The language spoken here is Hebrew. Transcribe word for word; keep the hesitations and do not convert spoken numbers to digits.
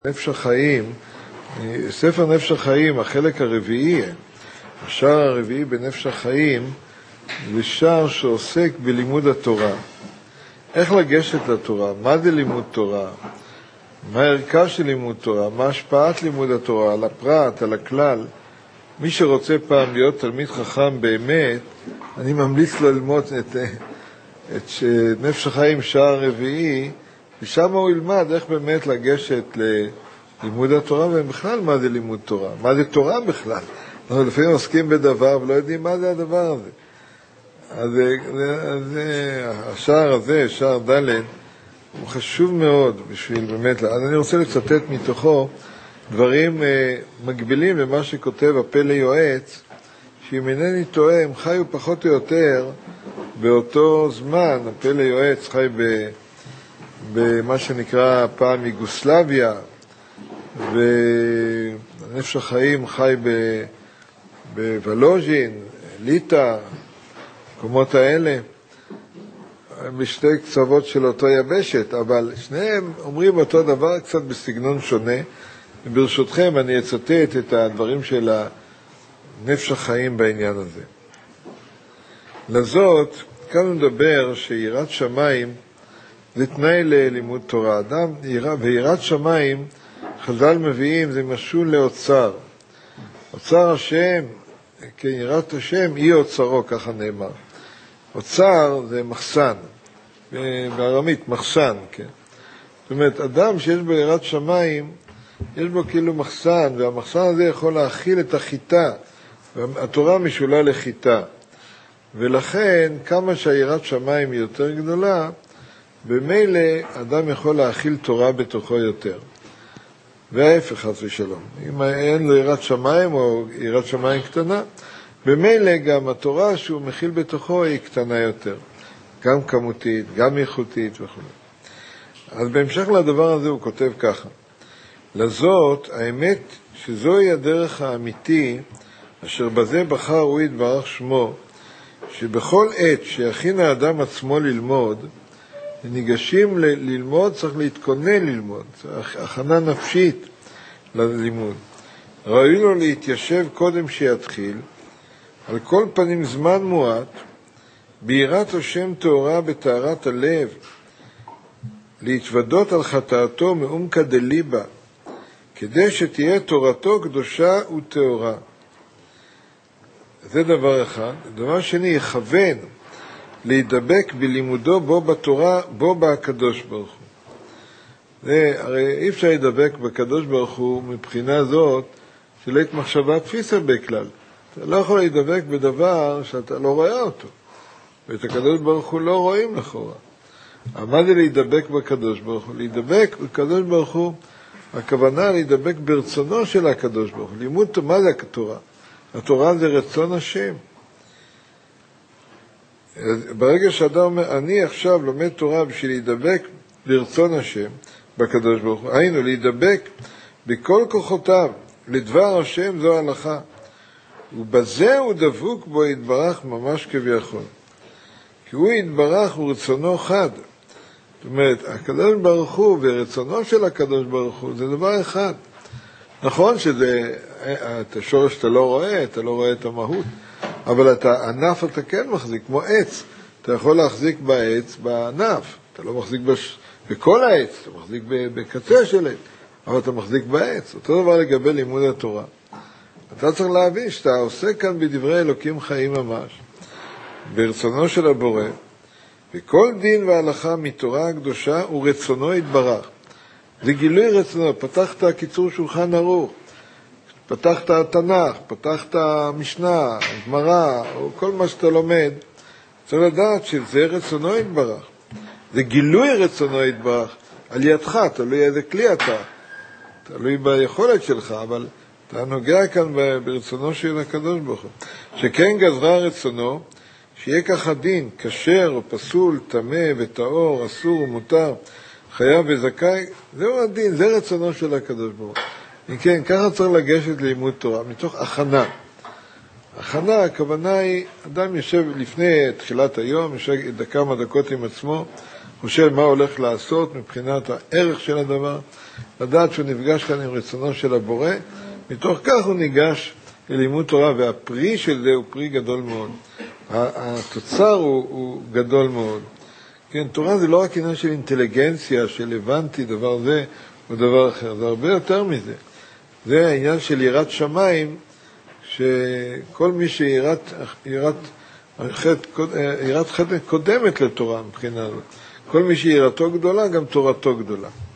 נפש החיים, ספר נפש החיים, החלק הרביעי, השער הרביעי בנפש החיים, זה שער שעוסק בלימוד התורה. איך לגשת לתורה? מה זה לימוד תורה? מה הערכה של לימוד תורה? מה השפעת לימוד התורה? על הפרט, על הכלל? מי שרוצה פעם להיות תלמיד חכם באמת, אני ממליץ לו ללמוד את, את נפש החיים, שער הרביעי, ושם הוא ילמד איך באמת לגשת ללימוד התורה, ובכלל מה זה לימוד תורה, מה זה תורה בכלל. אנחנו לפעמים עוסקים בדבר ולא יודעים מה זה הדבר הזה. אז, אז השער הזה, שער ד', הוא חשוב מאוד בשביל באמת, אז אני רוצה לצטט מתוכו דברים אה, מקבילים למה שכותב הפלא יועץ, שאם אינני טועה, הם חיו פחות או יותר באותו זמן. הפלא יועץ חי ב... במה שנקרא פעם יוגוסלביה, ונפש החיים חי בוולוז'ין, ליטא, מקומות האלה, בשתי קצוות של אותו יבשת, אבל שניהם אומרים אותו דבר קצת בסגנון שונה. וברשותכם אני אצטט את הדברים של נפש החיים בעניין הזה. לזאת, כאן מדבר שיראת שמיים זה תנאי ללימוד תורה. אדם, ויראת שמיים, חז"ל מביאים, זה משול לאוצר. אוצר השם, כן, יראת השם, היא אוצרו, ככה נאמר. אוצר זה מחסן, בארמית, מחסן, כן. זאת אומרת, אדם שיש בו יראת שמיים, יש בו כאילו מחסן, והמחסן הזה יכול להכיל את החיטה, והתורה משולה לחיטה. ולכן, כמה שהיראת שמיים היא יותר גדולה, במילא אדם יכול להכיל תורה בתוכו יותר. וההפך, חס ושלום. אם אין לו יראת שמיים או יראת שמיים קטנה, במילא גם התורה שהוא מכיל בתוכו היא קטנה יותר. גם כמותית, גם איכותית וכו'. אז בהמשך לדבר הזה הוא כותב ככה. לזאת, האמת שזוהי הדרך האמיתי, אשר בזה בחר הוא יתברך שמו, שבכל עת שיכין האדם עצמו ללמוד, וניגשים ל- ללמוד, צריך להתכונן ללמוד, צריך הכנה נפשית ללימוד. ראוי לו להתיישב קודם שיתחיל, על כל פנים זמן מועט, ביראת השם תאורה בתארת הלב, להתוודות על חטאתו מעומקא דליבא, כדי שתהיה תורתו קדושה ותאורה. זה דבר אחד. דבר שני, יכוון להידבק בלימודו בו בתורה, בו בהקדוש ברוך הוא. זה, הרי אי אפשר להידבק בקדוש ברוך הוא מבחינה זאת של עת מחשבה תפיסה בכלל. אתה לא יכול להידבק בדבר שאתה לא רואה אותו. ואת הקדוש ברוך הוא לא רואים לכאורה. מה זה להידבק בקדוש ברוך הוא? להידבק בקדוש ברוך הוא, הכוונה להידבק ברצונו של הקדוש ברוך הוא. לימוד, מה זה התורה? התורה זה רצון השם. ברגע שאדם אומר, אני עכשיו לומד תורה בשביל להידבק ברצון השם, בקדוש ברוך הוא, היינו, להידבק בכל כוחותיו, לדבר השם זו ההלכה. ובזה הוא דבוק בו יתברך ממש כביכול. כי הוא יתברך ורצונו חד. זאת אומרת, הקדוש ברוך הוא ורצונו של הקדוש ברוך הוא זה דבר אחד. נכון שזה, את השורש אתה לא רואה, אתה לא רואה את המהות, אבל את הענף אתה כן מחזיק, כמו עץ. אתה יכול להחזיק בעץ, בענף. אתה לא מחזיק בש... בכל העץ, אתה מחזיק בקצה של עץ, אבל אתה מחזיק בעץ. אותו דבר לגבי לימוד התורה. אתה צריך להבין שאתה עושה כאן בדברי אלוקים חיים ממש, ברצונו של הבורא, וכל דין והלכה מתורה הקדושה הוא רצונו יתברך. זה גילוי רצונו. פתחת קיצור שולחן ערוך, פתחת התנ"ך, פתחת משנה, גמרא, או כל מה שאתה לומד, צריך לדעת שזה רצונו יתברך. זה גילוי רצונו יתברך על ידך, תלוי איזה כלי אתה, תלוי ביכולת שלך, אבל אתה נוגע כאן ברצונו של הקדוש ברוך הוא. שכן גזרה רצונו, שיהיה ככה דין, כשר או פסול, טמא וטהור, אסור ומותר, חייב וזכאי, זהו הדין, זה רצונו של הקדוש ברוך הוא. כן, ככה צריך לגשת ללימוד תורה, מתוך הכנה. הכנה, הכוונה היא, אדם יושב לפני תחילת היום, יושב כמה דקות עם עצמו, חושב מה הולך לעשות מבחינת הערך של הדבר, לדעת שהוא נפגש כאן עם רצונו של הבורא, מתוך כך הוא ניגש ללימוד תורה, והפרי של זה הוא פרי גדול מאוד. התוצר הוא, הוא גדול מאוד. כן, תורה זה לא רק עניין של אינטליגנציה, של הבנתי דבר זה או דבר אחר, זה הרבה יותר מזה. זה העניין של יראת שמיים, שכל מי שיראת יראת יראת חטא קודמת לתורה מבחינה הזאת. כל מי שיראתו גדולה, גם תורתו גדולה.